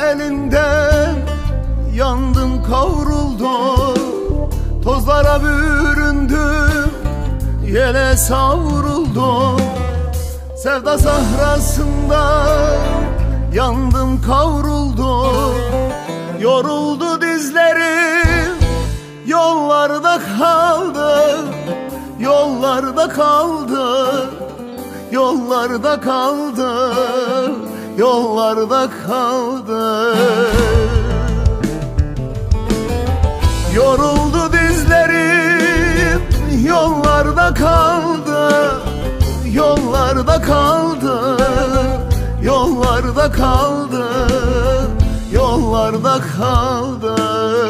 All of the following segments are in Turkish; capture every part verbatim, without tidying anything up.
elinden yandım kavruldum, tozlara büründüm, yele savruldum. Sevda sahrasında yandım kavruldum, yoruldu dizlerim, yollarda kaldı, yollarda kaldı, yollarda kaldı, yollarda kaldı. Yoruldu dizlerim, yollarda kaldı, yollarda kaldı, yollarda kaldı, yollarda kaldı.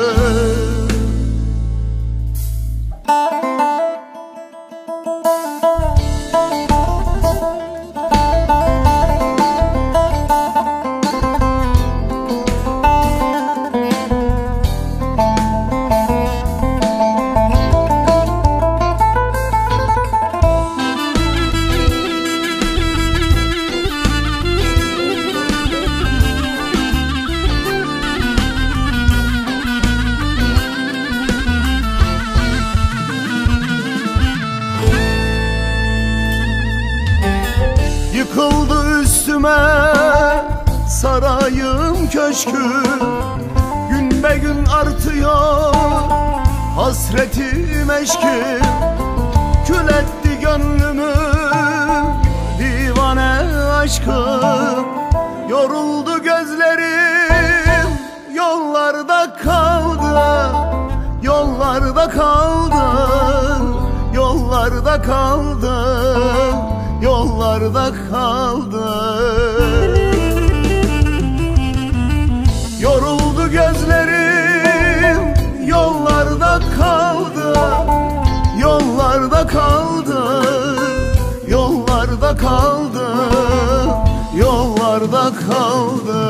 Yıkıldı üstüme sarayım köşküm, gün be gün artıyor hasretim eşkim. Kül etti gönlümü divane aşkım, yoruldu gözlerim, yollarda kaldı, yollarda kaldı, yollarda kaldı, yollarda kaldı. Yoruldu gözlerim, yollarda kaldı, yollarda kaldı, yollarda kaldı, yollarda kaldı.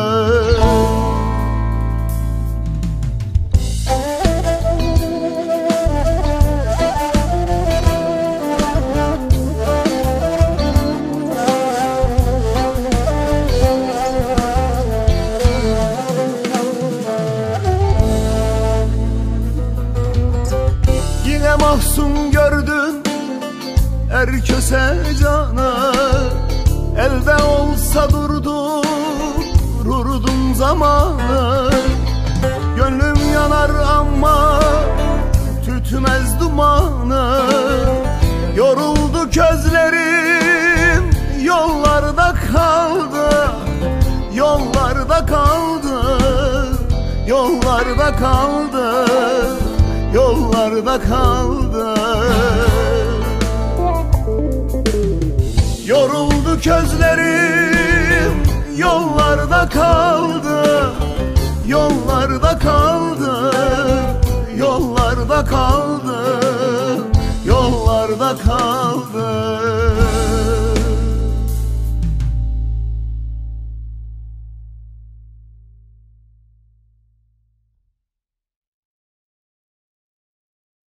Mahzun gördün er köse canı, elde olsa durdururdum zamanı. Gönlüm yanar ama tütmez dumanı, yoruldu gözlerim, yollarda kaldı, yollarda kaldı, yollarda kaldı, yollarda kaldı. Yoruldu gözlerim, yollarda kaldı, yollarda kaldı, yollarda kaldı, yollarda kaldı.